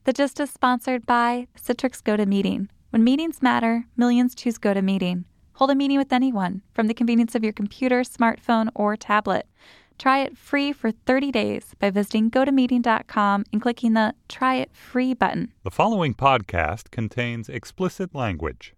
The Gist is sponsored by Citrix GoToMeeting. When meetings matter, millions choose GoToMeeting. Hold a meeting with anyone from the convenience of your computer, smartphone, or tablet. Try it free for 30 days by visiting gotomeeting.com and clicking the Try It Free button. The following podcast contains explicit language.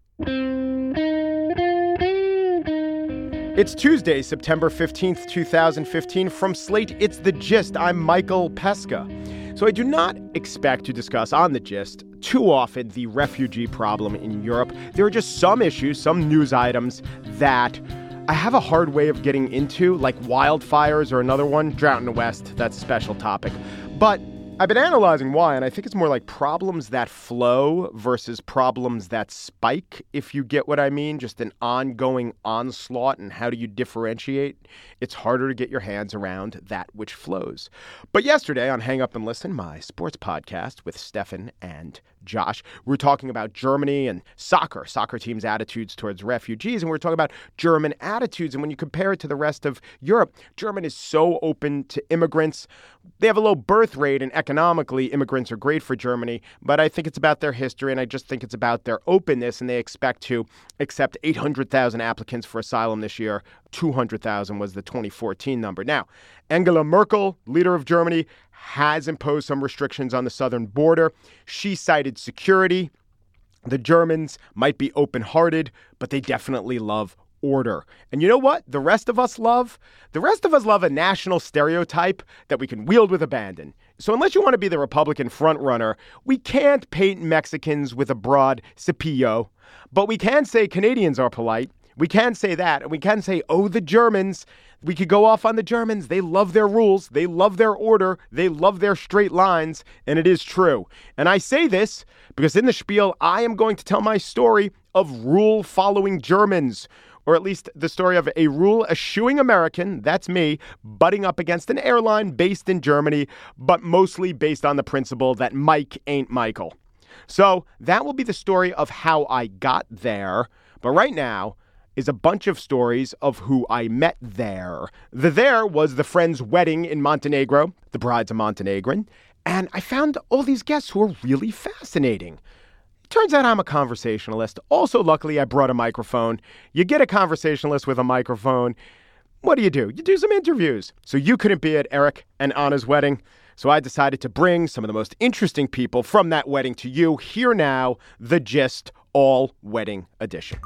It's Tuesday, September 15th, 2015. From Slate, it's The Gist. I'm Michael Pesca. So I do not expect to discuss on The Gist too often the refugee problem in Europe. There are just some issues, some news items that I have a hard way of getting into, like wildfires or another one, drought in the West. That's a special topic. But I've been analyzing why, and I think it's more like problems that flow versus problems that spike, if you get what I mean. Just an ongoing onslaught, and how do you differentiate? It's harder to get your hands around that which flows. But yesterday on Hang Up and Listen, my sports podcast with Stefan and Josh, we were talking about Germany and soccer teams' attitudes towards refugees, and we were talking about German attitudes. And when you compare it to the rest of Europe, Germany is so open to immigrants. They have a low birth rate, and economically, immigrants are great for Germany. But I think it's about their history, and I just think it's about their openness, and they expect to accept 800,000 applicants for asylum this year. 200,000 was the 2014 number. Now, Angela Merkel, leader of Germany, has imposed some restrictions on the southern border. She cited security. The Germans might be open-hearted, but they definitely love order. And you know what the rest of us love? The rest of us love a national stereotype that we can wield with abandon. So unless you want to be the Republican frontrunner, we can't paint Mexicans with a broad cepillo, but we can say Canadians are polite. We can say that, and we can say, oh, the Germans. We could go off on the Germans. They love their rules. They love their order. They love their straight lines. And it is true. And I say this because in the spiel, I am going to tell my story of rule-following Germans, or at least the story of a rule-eschewing American, that's me, butting up against an airline based in Germany, but mostly based on the principle that Mike ain't Michael. So that will be the story of how I got there. But right now is a bunch of stories of who I met there. The there was the friend's wedding in Montenegro. The bride's a Montenegrin. And I found all these guests who are really fascinating. Turns out I'm a conversationalist. Also, luckily, I brought a microphone. You get a conversationalist with a microphone. What do? You do some interviews. So you couldn't be at Eric and Anna's wedding. So I decided to bring some of the most interesting people from that wedding to you. Here now, The Gist, all wedding edition.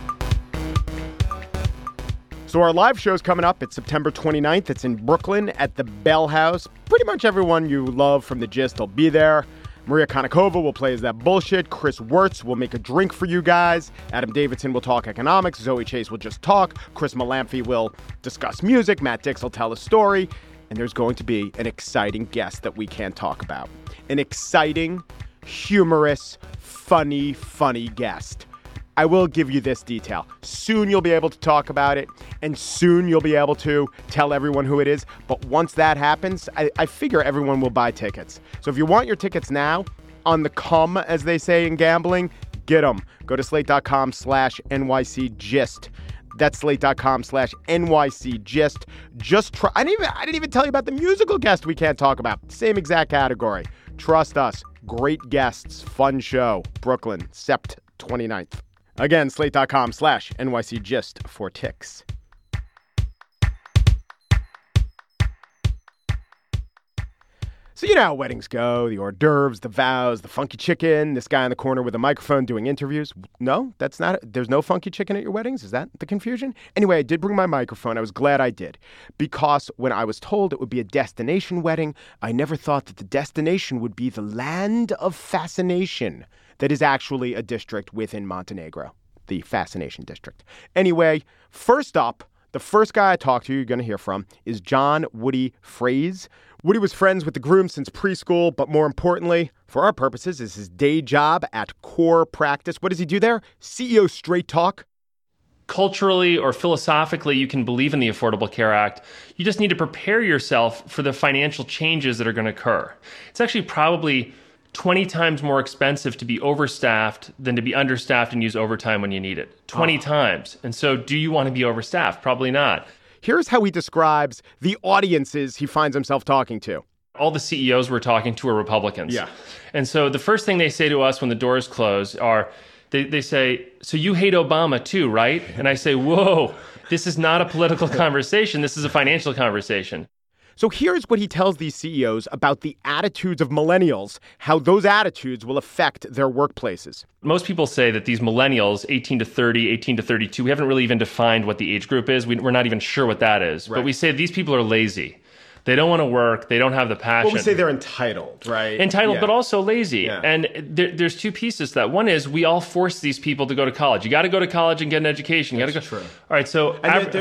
So our live show's coming up. It's September 29th. It's in Brooklyn at the Bell House. Pretty much everyone you love from The Gist will be there. Maria Konnikova will play Is That Bullshit? Chris Wirtz will make a drink for you guys. Adam Davidson will talk economics. Zoe Chase will just talk. Chris Malamphy will discuss music. Matt Dix will tell a story. And there's going to be an exciting guest that we can't talk about. An exciting, humorous, funny guest. I will give you this detail. Soon you'll be able to talk about it, and soon you'll be able to tell everyone who it is. But once that happens, I figure everyone will buy tickets. So if you want your tickets now, on the come, as they say in gambling, get them. Go to slate.com/NYC Gist. That's slate.com/NYC Gist. Just try. I didn't even tell you about the musical guest we can't talk about. Same exact category. Trust us. Great guests. Fun show. Brooklyn, Sept 29th. Again, slate.com/NYC Gist for ticks. So you know how weddings go, the hors d'oeuvres, the vows, the funky chicken, this guy in the corner with a microphone doing interviews. No, there's no funky chicken at your weddings? Is that the confusion? Anyway, I did bring my microphone. I was glad I did, because when I was told it would be a destination wedding, I never thought that the destination would be the land of fascination. That is actually a district within Montenegro, the Fascination District. Anyway, first up, the first guy I talked to, you're going to hear from, is John Woody Frase. Woody was friends with the groom since preschool, but more importantly, for our purposes, is his day job at Core Practice. What does he do there? CEO Straight Talk. Culturally or philosophically, you can believe in the Affordable Care Act. You just need to prepare yourself for the financial changes that are going to occur. It's actually probably 20 times more expensive to be overstaffed than to be understaffed and use overtime when you need it. 20 times. And so do you want to be overstaffed? Probably not. Here's how he describes the audiences he finds himself talking to. All the CEOs we're talking to are Republicans. Yeah. And so the first thing they say to us when the doors close are, they say, so you hate Obama too, right? And I say, whoa, this is not a political conversation. This is a financial conversation. So here's what he tells these CEOs about the attitudes of millennials, how those attitudes will affect their workplaces. Most people say that these millennials, 18 to 30, 18 to 32, we haven't really even defined what the age group is. We're not even sure what that is. Right. But we say these people are lazy. They don't want to work. They don't have the passion. Well, we say they're entitled, right? Entitled, yeah. But also lazy. Yeah. And there's two pieces to that. One is we all force these people to go to college. You got to go to college and get an education. You got to go. True. All right. So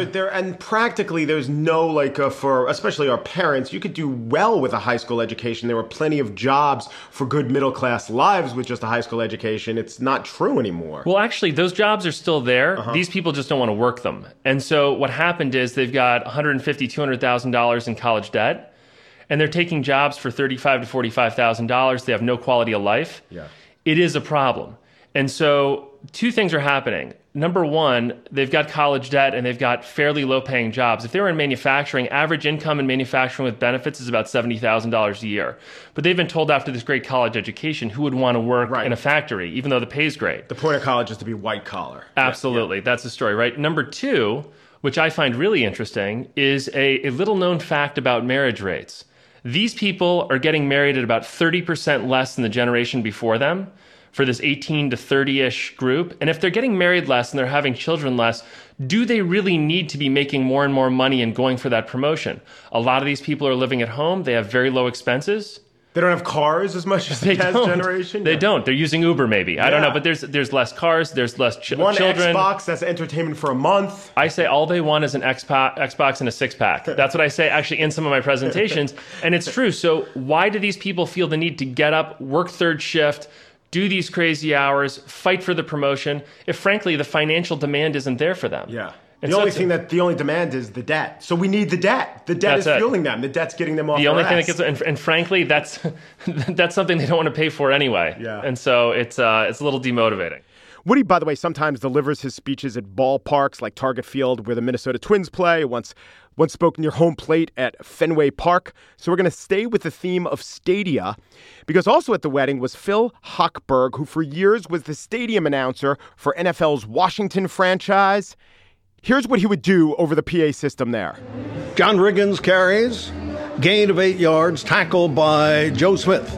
and practically, there's no for especially our parents. You could do well with a high school education. There were plenty of jobs for good middle class lives with just a high school education. It's not true anymore. Well, actually, those jobs are still there. Uh-huh. These people just don't want to work them. And so what happened is they've got $150,000, $200,000 in college debt. And they're taking jobs for $35,000 to $45,000. They have no quality of life. Yeah. It is a problem. And so two things are happening. Number one, they've got college debt and they've got fairly low-paying jobs. If they were in manufacturing, average income in manufacturing with benefits is about $70,000 a year. But they've been told after this great college education who would want to work in a factory, even though the pay is great. The point of college is to be white collar. Absolutely. Yeah. That's the story, right? Number two, which I find really interesting, is a little-known fact about marriage rates. These people are getting married at about 30% less than the generation before them for this 18 to 30-ish group. And if they're getting married less and they're having children less, do they really need to be making more and more money and going for that promotion? A lot of these people are living at home. They have very low expenses. They don't have cars as much as the past generation? They don't. They're using Uber maybe. Yeah. I don't know, but there's less cars, there's less children. One Xbox, that's entertainment for a month. I say all they want is an Xbox and a six-pack. That's what I say actually in some of my presentations, and it's true. So why do these people feel the need to get up, work third shift, do these crazy hours, fight for the promotion, if frankly the financial demand isn't there for them? Yeah. The only demand is the debt. So we need the debt. The debt is fueling them. The debt's getting them off the only thing that gets, and frankly, that's something they don't want to pay for anyway. Yeah. And so it's a little demotivating. Woody, by the way, sometimes delivers his speeches at ballparks like Target Field, where the Minnesota Twins play. Once spoke near home plate at Fenway Park. So we're going to stay with the theme of stadia, because also at the wedding was Phil Hochberg, who for years was the stadium announcer for NFL's Washington franchise. Here's what he would do over the PA system there. John Riggins carries, gain of 8 yards, tackled by Joe Smith.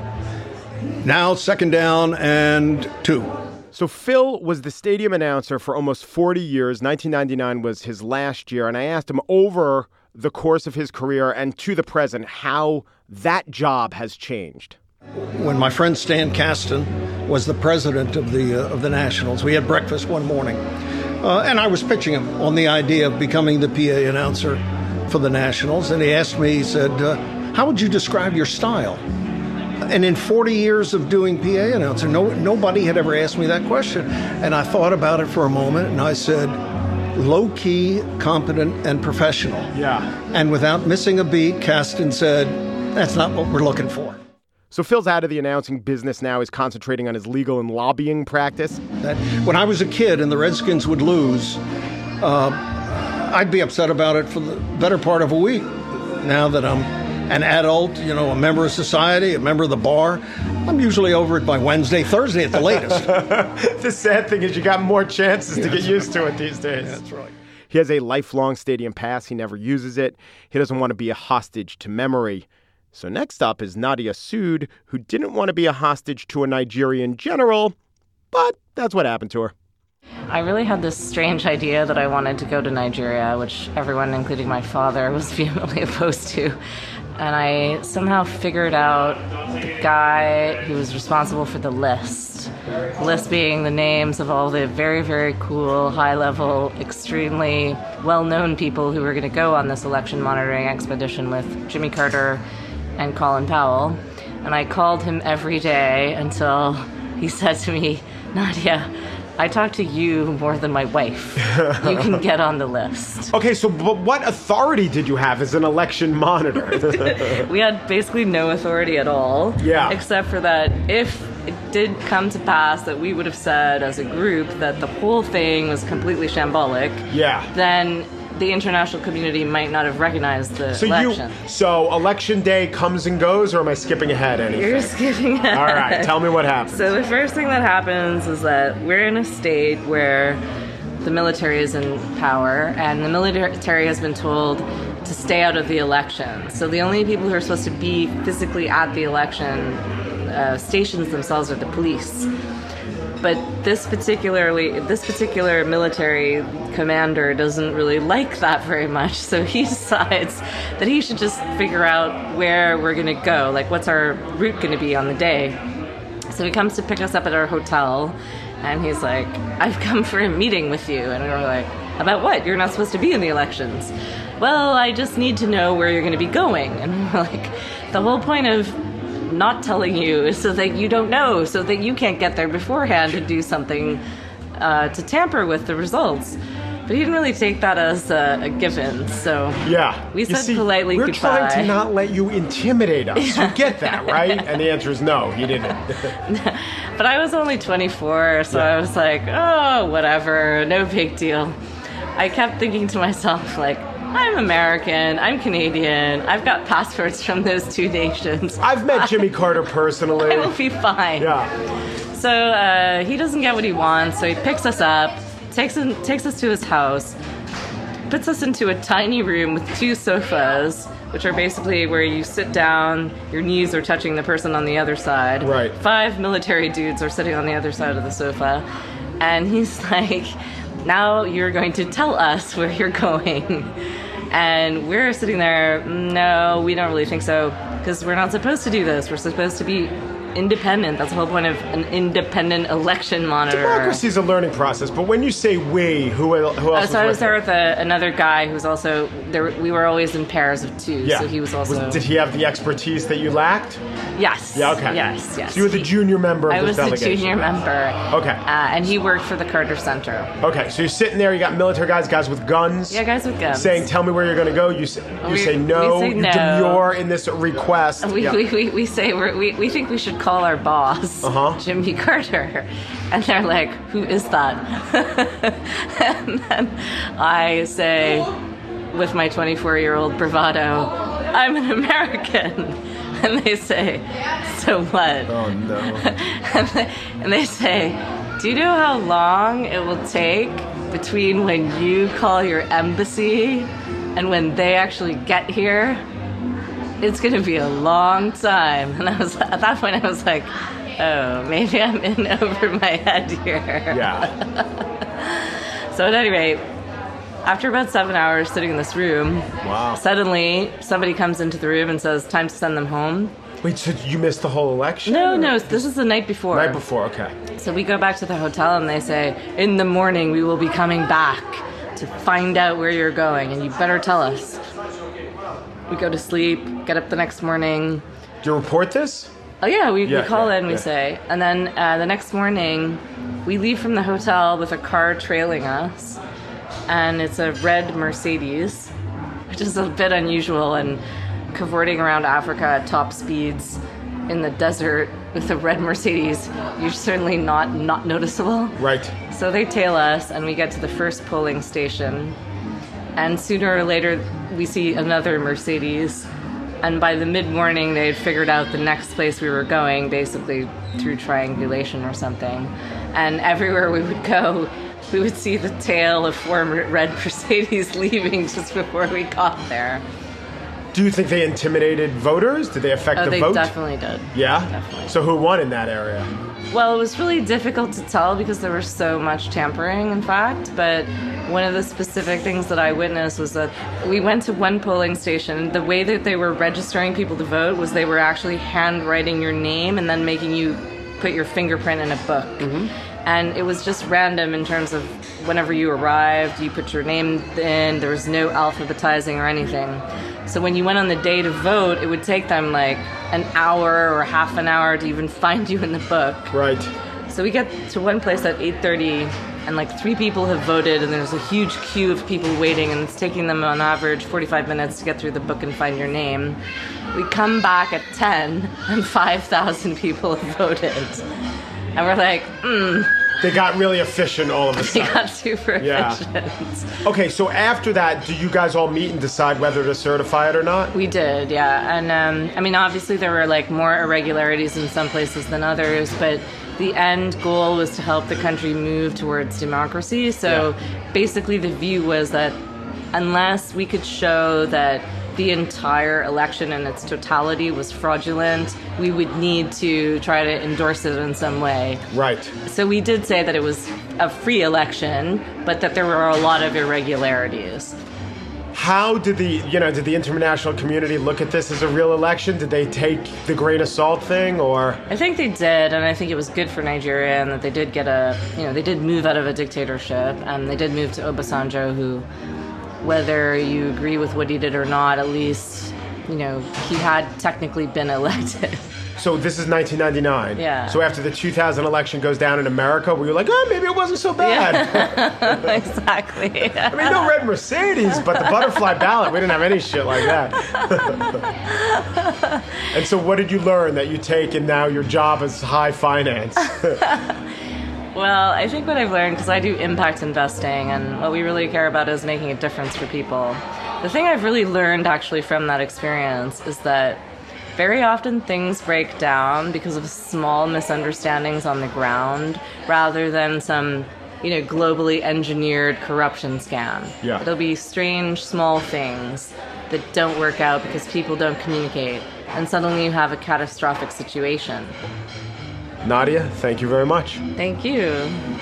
Now 2nd down and 2. So Phil was the stadium announcer for almost 40 years. 1999 was his last year. And I asked him over the course of his career and to the present how that job has changed. When my friend Stan Kasten was the president of the Nationals, we had breakfast one morning. And I was pitching him on the idea of becoming the PA announcer for the Nationals. And he asked me, he said, how would you describe your style? And in 40 years of doing PA announcer, nobody had ever asked me that question. And I thought about it for a moment, and I said, low-key, competent, and professional. Yeah. And without missing a beat, Kasten said, that's not what we're looking for. So Phil's out of the announcing business now. He's concentrating on his legal and lobbying practice. When I was a kid and the Redskins would lose, I'd be upset about it for the better part of a week. Now that I'm an adult, a member of society, a member of the bar, I'm usually over it by Wednesday, Thursday at the latest. The sad thing is you got more chances to get used to it these days. Yeah, that's right. He has a lifelong stadium pass. He never uses it. He doesn't want to be a hostage to memory. So next up is Nadia Sood, who didn't want to be a hostage to a Nigerian general, but that's what happened to her. I really had this strange idea that I wanted to go to Nigeria, which everyone, including my father, was vehemently opposed to. And I somehow figured out the guy who was responsible for the list. The list being the names of all the very, very cool, high-level, extremely well-known people who were going to go on this election monitoring expedition with Jimmy Carter and Colin Powell. And I called him every day until he said to me, Nadia, I talk to you more than my wife. You can get on the list. Okay, so but what authority did you have as an election monitor? We had basically no authority at all. Yeah. Except for that if it did come to pass that we would have said as a group that the whole thing was completely shambolic, yeah, then the international community might not have recognized the election. So election day comes and goes, or am I skipping ahead anything? You're skipping ahead. All right, tell me what happens. So the first thing that happens is that we're in a state where the military is in power, and the military has been told to stay out of the election. So the only people who are supposed to be physically at the election stations themselves are the police. But this particular military commander doesn't really like that very much, so he decides that he should just figure out where we're going to go, like what's our route going to be on the day. So he comes to pick us up at our hotel, and he's like, I've come for a meeting with you. And we're like, about what? You're not supposed to be in the elections. Well, I just need to know where you're going to be going. And we're like, the whole point of not telling you is so that you don't know, so that you can't get there beforehand and do something to tamper with the results. But he didn't really take that as a given, so we said politely we're goodbye. We're trying to not let you intimidate us. You get that, right? And the answer is no, he didn't. But I was only 24, so I was like, oh, whatever, no big deal. I kept thinking to myself, like, I'm American, I'm Canadian, I've got passports from those two nations. I've met Jimmy Carter personally. I will be fine. Yeah. So he doesn't get what he wants, so he picks us up, takes us to his house, puts us into a tiny room with two sofas, which are basically where you sit down, your knees are touching the person on the other side. Right. 5 military dudes are sitting on the other side of the sofa, and he's like, now you're going to tell us where you're going. And we're sitting there, no, we don't really think so, because we're not supposed to do this. We're supposed to be independent. That's the whole point of an independent election monitor. Democracy is a learning process, but when you say we, who else was so I was there? with another guy who's also there. We were always in pairs of two, so he was also. Did he have the expertise that you lacked? Yes. Yeah. Okay. Yes. So you were the junior member of this delegation. I was the junior member. Okay. And he worked for the Carter Center. Okay, so you're sitting there. You got military guys with guns. Yeah, guys with guns. Saying, "Tell me where you're going to go." You say no. We say no. You demur in this request. We say we think we should call our boss. Jimmy Carter. And they're like, who is that? And then I say, with my 24-year-old bravado, I'm an American. And they say, so what? Oh, no. and they say, do you know how long it will take between when you call your embassy and when they actually get here? It's going to be a long time. And at that point, I was like, oh, maybe I'm in over my head here. Yeah. So at any rate, after about 7 hours sitting in this room, suddenly somebody comes into the room and says, time to send them home. Wait, so you missed the whole election? No, this is the night before. Night before, okay. So we go back to the hotel and they say, in the morning we will be coming back to find out where you're going, and you better tell us. We go to sleep, get up the next morning. Do you report this? Oh yeah, we call in, we say. And then the next morning, we leave from the hotel with a car trailing us. And it's a red Mercedes, which is a bit unusual, and cavorting around Africa at top speeds in the desert with a red Mercedes, you're certainly not noticeable. Right. So they tail us, and we get to the first polling station. And sooner or later, we see another Mercedes. And by the mid-morning, they had figured out the next place we were going, basically through triangulation or something. And everywhere we would go, we would see the tail of 4 red Mercedes leaving just before we got there. Do you think they intimidated voters? Did they affect the vote? They definitely did. Yeah? Definitely. So who won in that area? Well, it was really difficult to tell because there was so much tampering, in fact. But one of the specific things that I witnessed was that we went to one polling station. The way that they were registering people to vote was they were actually handwriting your name and then making you put your fingerprint in a book. Mm-hmm. And it was just random in terms of whenever you arrived, you put your name in. There was no alphabetizing or anything. So when you went on the day to vote, it would take them like an hour or half an hour to even find you in the book. Right. So we get to one place at 8:30, and like 3 people have voted, and there's a huge queue of people waiting, and it's taking them on average 45 minutes to get through the book and find your name. We come back at 10, and 5,000 people have voted. And we're like, They got really efficient all of a sudden. They got super efficient. Okay, so after that, do you guys all meet and decide whether to certify it or not? We did, yeah. And I mean, obviously there were like more irregularities in some places than others, but the end goal was to help the country move towards democracy. So basically the view was that unless we could show that the entire election in its totality was fraudulent, we would need to try to endorse it in some way. Right. So we did say that it was a free election, but that there were a lot of irregularities. How did the international community look at this as a real election? Did they take the grain of salt thing, or? I think they did, and I think it was good for Nigeria, and that they did get they did move out of a dictatorship, and they did move to Obasanjo, who, whether you agree with what he did or not, at least, he had technically been elected. So this is 1999. Yeah. So after the 2000 election goes down in America, we were like, maybe it wasn't so bad. Yeah. Exactly. I mean, no red Mercedes, but the butterfly ballot, we didn't have any shit like that. And so what did you learn that you take and now your job is high finance? Well, I think what I've learned, because I do impact investing, and what we really care about is making a difference for people. The thing I've really learned actually from that experience is that very often things break down because of small misunderstandings on the ground rather than some, globally engineered corruption scam. Yeah. It'll be strange, small things that don't work out because people don't communicate, and suddenly you have a catastrophic situation. Nadia, thank you very much. Thank you.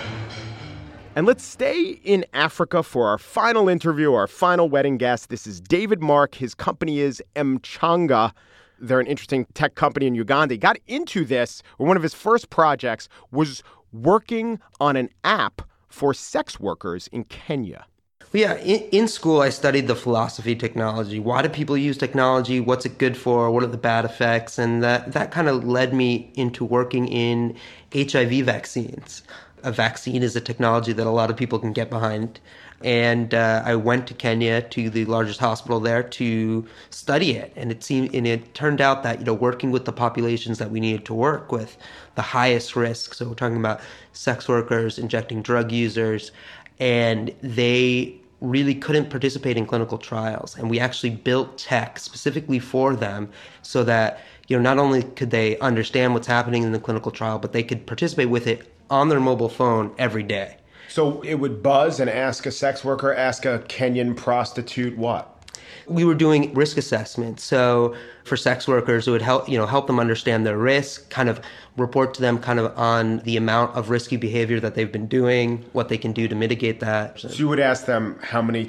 And let's stay in Africa for our final interview, our final wedding guest. This is David Mark. His company is Mchanga. They're an interesting tech company in Uganda. He got into this, or one of his first projects was working on an app for sex workers in Kenya. Well, yeah, in school, I studied the philosophy of technology. Why do people use technology? What's it good for? What are the bad effects? And that kind of led me into working in HIV vaccines. A vaccine is a technology that a lot of people can get behind. And I went to Kenya, to the largest hospital there, to study it. And it turned out that, working with the populations that we needed to work with, the highest risk. So we're talking about sex workers, injecting drug users, and they really couldn't participate in clinical trials. And we actually built tech specifically for them so that, not only could they understand what's happening in the clinical trial, but they could participate with it on their mobile phone every day. So it would buzz and ask a sex worker, ask a Kenyan prostitute what? We were doing risk assessments. So for sex workers, it would help them understand their risk, kind of report to them kind of on the amount of risky behavior that they've been doing, what they can do to mitigate that. So you would ask them how many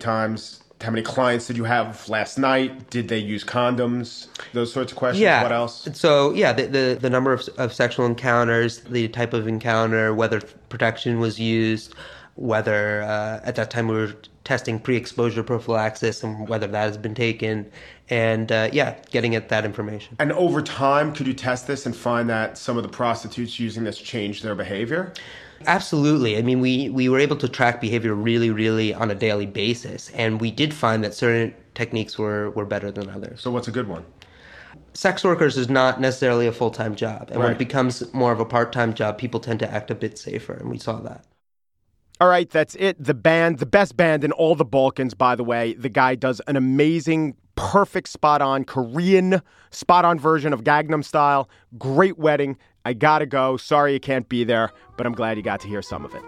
clients did you have last night? Did they use condoms? Those sorts of questions. Yeah. What else? So yeah, the number of sexual encounters, the type of encounter, whether protection was used, whether at that time we were testing pre-exposure prophylaxis and whether that has been taken, and getting at that information. And over time, could you test this and find that some of the prostitutes using this changed their behavior? Absolutely. I mean, we were able to track behavior really, really on a daily basis, and we did find that certain techniques were better than others. So what's a good one? Sex workers is not necessarily a full-time job, and when Right. it becomes more of a part-time job, people tend to act a bit safer, and we saw that. All right, that's it. The best band in all the Balkans, by the way. The guy does an amazing, perfect, spot-on Korean, spot-on version of Gangnam Style. Great wedding. I gotta go. Sorry you can't be there, but I'm glad you got to hear some of it.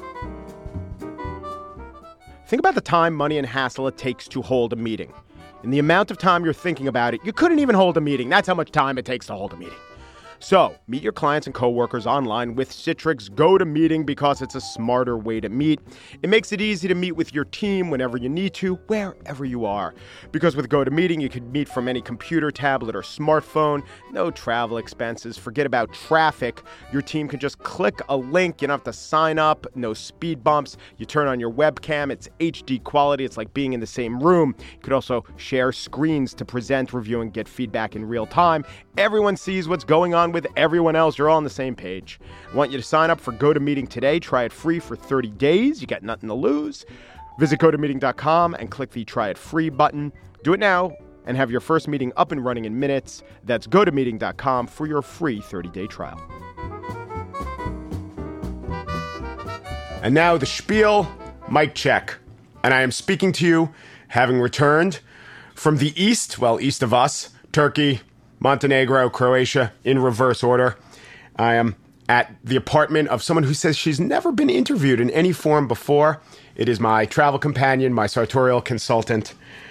Think about the time, money, and hassle it takes to hold a meeting. And the amount of time you're thinking about it, you couldn't even hold a meeting. That's how much time it takes to hold a meeting. So, meet your clients and coworkers online with Citrix GoToMeeting because it's a smarter way to meet. It makes it easy to meet with your team whenever you need to, wherever you are. Because with GoToMeeting, you can meet from any computer, tablet, or smartphone. No travel expenses. Forget about traffic. Your team can just click a link. You don't have to sign up. No speed bumps. You turn on your webcam. It's HD quality. It's like being in the same room. You could also share screens to present, review, and get feedback in real time. Everyone sees what's going on with everyone else. You're all on the same page. I want you to sign up for GoToMeeting today. Try it free for 30 days. You got nothing to lose. Visit GoToMeeting.com and click the Try It Free button. Do it now and have your first meeting up and running in minutes. That's GoToMeeting.com for your free 30-day trial. And now the spiel, mic check. And I am speaking to you, having returned from the east, well, east of us, Turkey, Montenegro, Croatia, in reverse order. I am at the apartment of someone who says she's never been interviewed in any form before. It is my travel companion, my sartorial consultant,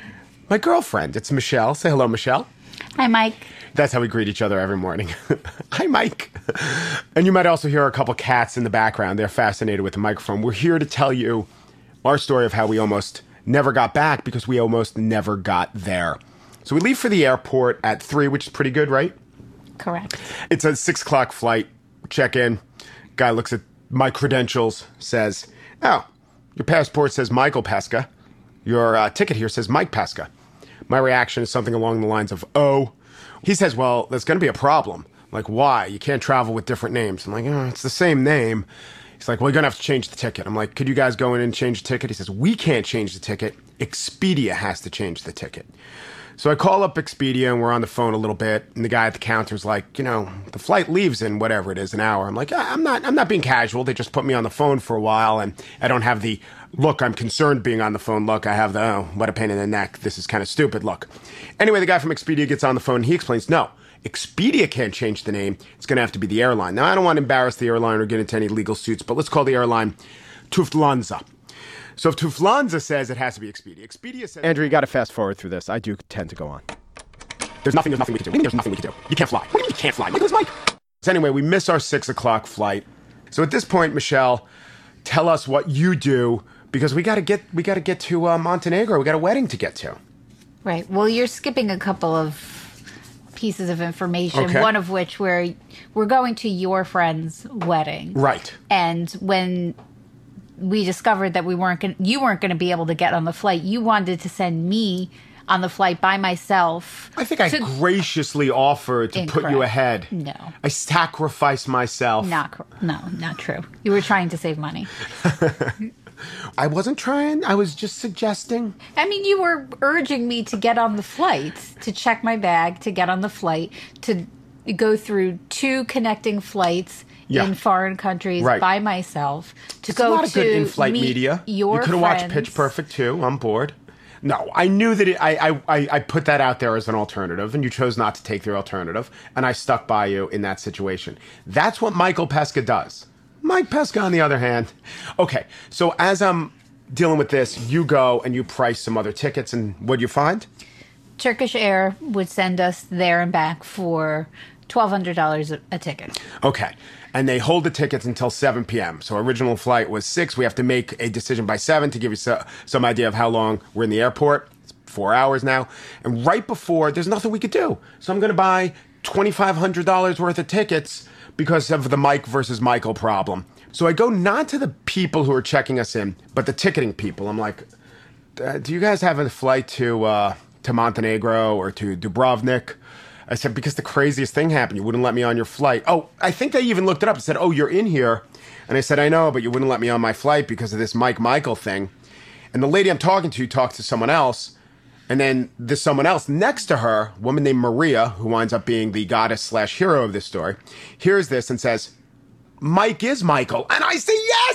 my girlfriend. It's Michelle. Say hello, Michelle. Hi, Mike. That's how we greet each other every morning. Hi, Mike. And you might also hear a couple cats in the background. They're fascinated with the microphone. We're here to tell you our story of how we almost never got back because we almost never got there. So we leave for the airport at 3, which is pretty good, right? Correct. It's a 6 o'clock flight. Check in. Guy looks at my credentials, says, "Oh, your passport says Michael Pesca. Your ticket here says Mike Pesca." My reaction is something along the lines of, "Oh." He says, "Well, there's going to be a problem." I'm like, "Why? You can't travel with different names." I'm like, "Oh, it's the same name." He's like, "Well, you're going to have to change the ticket." I'm like, "Could you guys go in and change the ticket?" He says, "We can't change the ticket. Expedia has to change the ticket." So I call up Expedia and we're on the phone a little bit. And the guy at the counter's like, "The flight leaves in whatever it is, an hour." I'm like, I'm not being casual. They just put me on the phone for a while and I don't have the look, I'm concerned being on the phone look. I have the, oh, what a pain in the neck. This is kind of stupid look. Anyway, the guy from Expedia gets on the phone and he explains, no, Expedia can't change the name. It's going to have to be the airline. Now, I don't want to embarrass the airline or get into any legal suits, but let's call the airline Lufthansa. So if Lufthansa says it has to be Expedia says... Andrew, you got to fast forward through this. I do tend to go on. There's nothing we can do. What do you mean there's nothing we can do? You can't fly. What do you mean you can't fly? Where's Mike? So anyway, we miss our 6 o'clock flight. So at this point, Michelle, tell us what you do because we got to get to Montenegro. We got a wedding to get to. Right. Well, you're skipping a couple of pieces of information, okay. One of which we're going to your friend's wedding. Right. And when we discovered that you weren't going to be able to get on the flight, you wanted to send me on the flight by myself. I think I graciously offered to put you ahead. No. I sacrificed myself. No, not true. You were trying to save money. I wasn't trying. I was just suggesting. I mean, you were urging me to get on the flight, to check my bag, to get on the flight, to go through 2 connecting flights in foreign countries by myself, to There's a lot of good in-flight meet media. Your you could have watched Pitch Perfect too. I'm bored. No, I knew that I put that out there as an alternative, and you chose not to take the alternative, and I stuck by you in that situation. That's what Michael Pesca does. Mike Pesca, on the other hand. Okay, so as I'm dealing with this, you go and you price some other tickets, and what'd you find? Turkish Air would send us there and back for $1,200 a ticket. Okay. And they hold the tickets until 7 p.m. So original flight was 6. We have to make a decision by 7 to give you some idea of how long we're in the airport. It's 4 hours now. And right before, there's nothing we could do. So I'm going to buy $2,500 worth of tickets because of the Mike versus Michael problem. So I go not to the people who are checking us in, but the ticketing people. I'm like, do you guys have a flight to Montenegro or to Dubrovnik? I said, because the craziest thing happened. You wouldn't let me on your flight. Oh, I think they even looked it up and said, oh, you're in here. And I said, I know, but you wouldn't let me on my flight because of this Michael thing. And the lady I'm talking to talks to someone else. And then there's someone else next to her, a woman named Maria, who winds up being the goddess/hero of this story, hears this and says, Mike is Michael. And I say,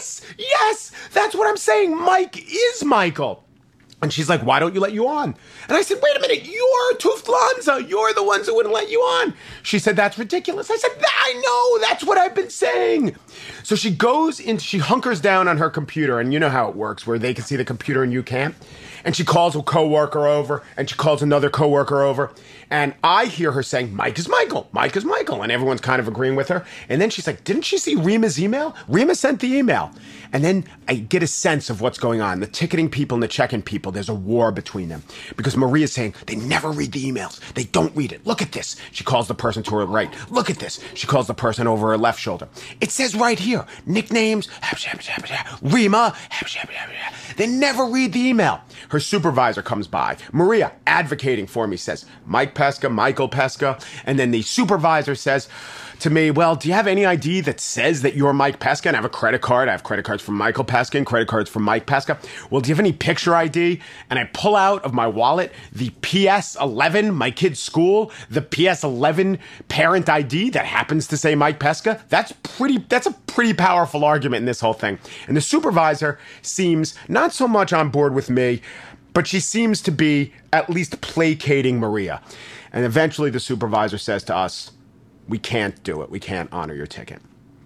yes, that's what I'm saying. Mike is Michael. And she's like, why don't you let you on? And I said, wait a minute, you're Lufthansa. You're the ones who wouldn't let you on. She said, that's ridiculous. I said, I know, that's what I've been saying. So she goes in, she hunkers down on her computer, and you know how it works, where they can see the computer and you can't. And she calls a coworker over, and she calls another coworker over. And I hear her saying, Mike is Michael. Mike is Michael. And everyone's kind of agreeing with her. And then she's like, didn't she see Rima's email? Rima sent the email. And then I get a sense of what's going on. The ticketing people and the check-in people, there's a war between them. Because Maria's saying, they never read the emails. They don't read it. Look at this. She calls the person to her right. Look at this. She calls the person over her left shoulder. It says right here, nicknames, Rima. They never read the email. Her supervisor comes by. Maria, advocating for me, says, Mike Pesca, Michael Pesca. And then the supervisor says to me, well, do you have any ID that says that you're Mike Pesca? And I have a credit card. I have credit cards from Michael Pesca and credit cards from Mike Pesca. Well, do you have any picture ID? And I pull out of my wallet the PS11, my kid's school, the PS11 parent ID that happens to say Mike Pesca. That's a pretty powerful argument in this whole thing. And the supervisor seems not so much on board with me, but she seems to be at least placating Maria. And eventually the supervisor says to us, we can't do it. We can't honor your ticket.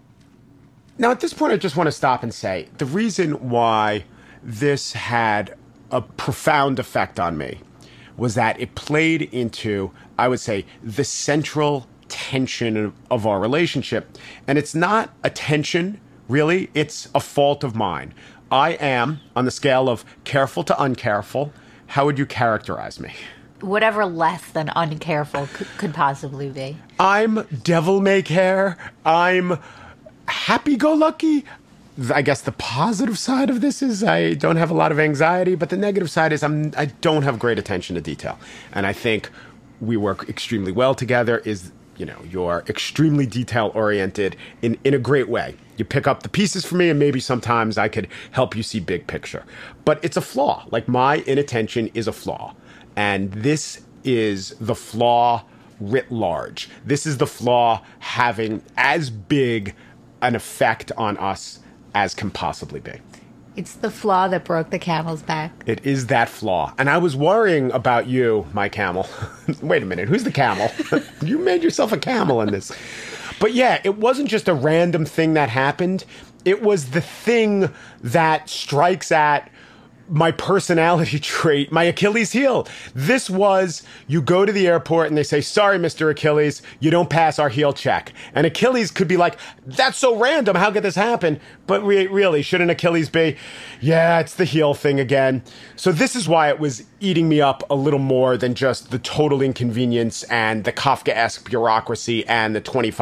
Now, at this point, I just want to stop and say the reason why this had a profound effect on me was that it played into, I would say, the central tension of our relationship. And it's not a tension, really. It's a fault of mine. I am, on the scale of careful to uncareful, how would you characterize me? Whatever less than uncareful could possibly be. I'm devil-may-care. I'm happy-go-lucky. I guess the positive side of this is I don't have a lot of anxiety, but the negative side is I don't have great attention to detail. And I think we work extremely well together you're extremely detail-oriented in a great way. You pick up the pieces for me, and maybe sometimes I could help you see big picture. But it's a flaw. Like, my inattention is a flaw. And this is the flaw writ large. This is the flaw having as big an effect on us as can possibly be. It's the flaw that broke the camel's back. It is that flaw. And I was worrying about you, my camel. Wait a minute, who's the camel? You made yourself a camel in this. But yeah, it wasn't just a random thing that happened. It was the thing that strikes at my personality trait, my Achilles heel. This was, you go to the airport and they say, sorry, Mr. Achilles, you don't pass our heel check. And Achilles could be like, that's so random, how could this happen? But really, shouldn't Achilles be, yeah, it's the heel thing again. So this is why it was eating me up a little more than just the total inconvenience and the Kafkaesque bureaucracy and the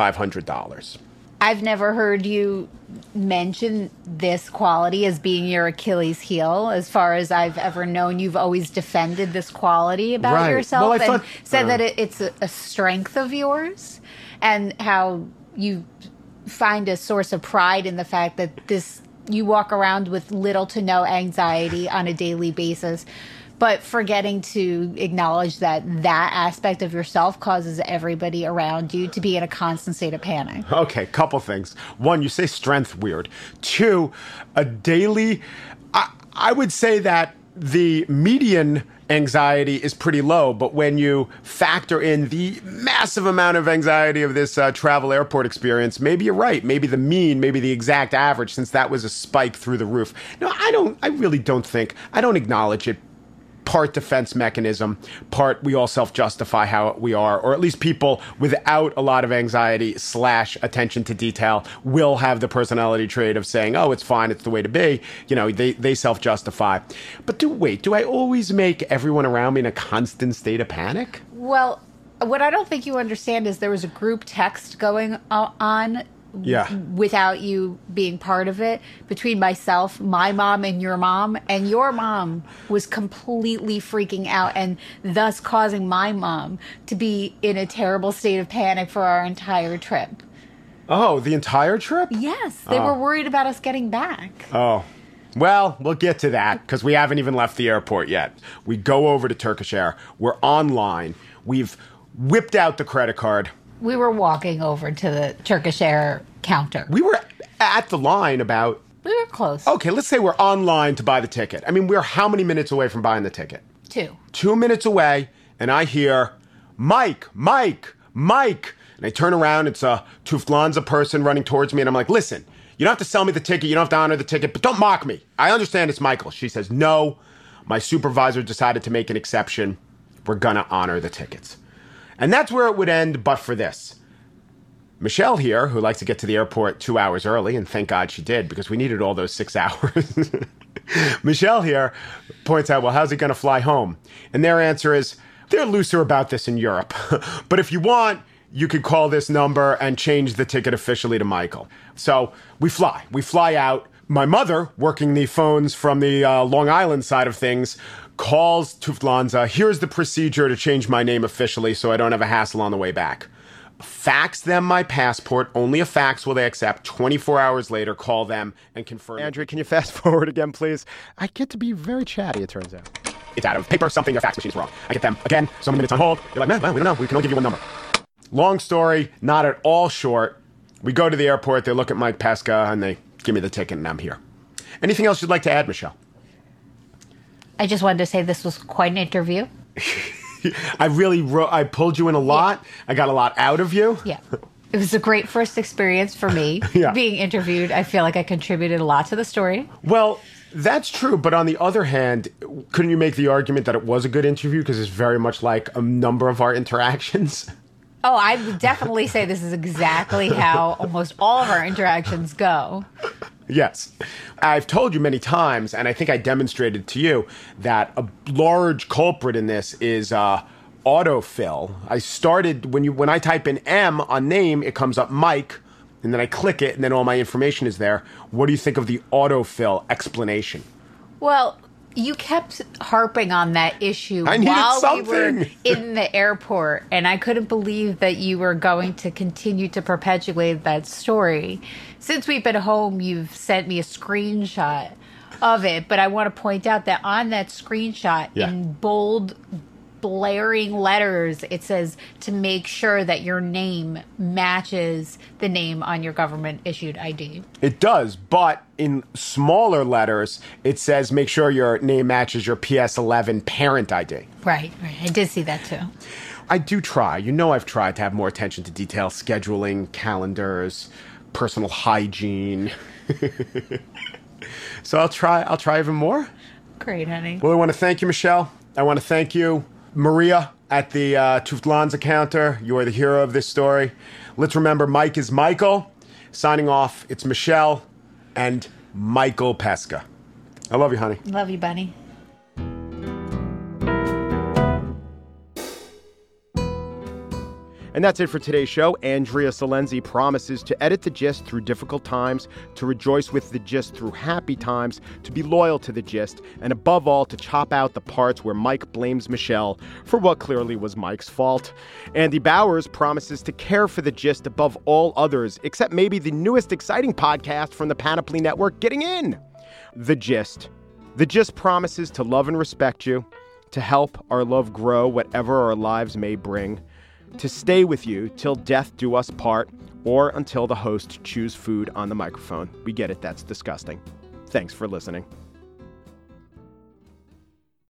$2,500. I've never heard you mention this quality as being your Achilles heel. As far as I've ever known, you've always defended this quality about yourself and said that it's a strength of yours, and how you find a source of pride in the fact that you walk around with little to no anxiety on a daily basis, but forgetting to acknowledge that aspect of yourself causes everybody around you to be in a constant state of panic. Okay, couple things. One, you say strength weird. Two, a daily... I would say that the median anxiety is pretty low, but when you factor in the massive amount of anxiety of this travel airport experience, maybe you're right. Maybe the mean, maybe the exact average, since that was a spike through the roof. No, I don't acknowledge it. Part defense mechanism, part we all self-justify how we are, or at least people without a lot of anxiety / attention to detail will have the personality trait of saying, oh, it's fine, it's the way to be. They self-justify. But do I always make everyone around me in a constant state of panic? Well, what I don't think you understand is there was a group text going on without you being part of it, between myself, my mom, and your mom was completely freaking out, and thus causing my mom to be in a terrible state of panic for our entire trip. Oh, the entire trip? Yes, they were worried about us getting back. Oh. Well, we'll get to that, because we haven't even left the airport yet. We go over to Turkish Air. We're online. We've whipped out the credit card. We were walking over to the Turkish Air counter. We were at the line about... We were close. Okay, let's say we're online to buy the ticket. I mean, we're how many minutes away from buying the ticket? 2. 2 minutes away, and I hear, Mike. And I turn around, it's a Tuflanza person running towards me, and I'm like, listen, you don't have to sell me the ticket, you don't have to honor the ticket, but don't mock me. I understand it's Michael. She says, no, my supervisor decided to make an exception. We're gonna honor the tickets. And that's where it would end, but for this. Michelle here, who likes to get to the airport 2 hours early, and thank God she did, because we needed all those 6 hours. Michelle here points out, well, how's he going to fly home? And their answer is, they're looser about this in Europe. But if you want, you could call this number and change the ticket officially to Michael. So we fly. We fly out. My mother, working the phones from the Long Island side of things, calls Lufthansa. Here's the procedure to change my name officially so I don't have a hassle on the way back. Fax them my passport. Only a fax will they accept. 24 hours later, call them and confirm. Andrea, can you fast forward again, please? I get to be very chatty, it turns out. It's out of paper, something, your fax machine's wrong. I get them again, so many minutes on hold. You're like, man, well, we don't know. We can only give you one number. Long story, not at all short. We go to the airport, they look at Mike Pesca, and they give me the ticket, and I'm here. Anything else you'd like to add, Michelle? I just wanted to say this was quite an interview. I pulled you in a lot. Yeah. I got a lot out of you. Yeah. It was a great first experience for me being interviewed. I feel like I contributed a lot to the story. Well, that's true. But on the other hand, couldn't you make the argument that it was a good interview because it's very much like a number of our interactions? Oh, I would definitely say this is exactly how almost all of our interactions go. Yes. I've told you many times, and I think I demonstrated to you, that a large culprit in this is autofill. I started, when I type in M on name, it comes up Mike, and then I click it, and then all my information is there. What do you think of the autofill explanation? Well, you kept harping on that issue while we were in the airport, and I couldn't believe that you were going to continue to perpetuate that story. Since we've been home, you've sent me a screenshot of it, but I want to point out that on that screenshot, in bold, blaring letters, it says to make sure that your name matches the name on your government-issued ID. It does, but in smaller letters, it says make sure your name matches your PS11 parent ID. Right. I did see that too. I do try. You know I've tried to have more attention to detail, scheduling, calendars, personal hygiene. So I'll try even more. Great, honey. Well, I want to thank you, Michelle. I want to thank you, Maria, at the Lufthansa counter. You are the hero of this story. Let's remember Mike is Michael. Signing off, it's Michelle and Michael Pesca. I love you, honey. Love you, bunny. And that's it for today's show. Andrea Salenzi promises to edit The Gist through difficult times, to rejoice with The Gist through happy times, to be loyal to The Gist, and above all, to chop out the parts where Mike blames Michelle for what clearly was Mike's fault. Andy Bowers promises to care for The Gist above all others, except maybe the newest exciting podcast from the Panoply Network, Getting In. The Gist. The Gist promises to love and respect you, to help our love grow whatever our lives may bring, to stay with you till death do us part, or until the host chews food on the microphone. We get it, that's disgusting. Thanks for listening.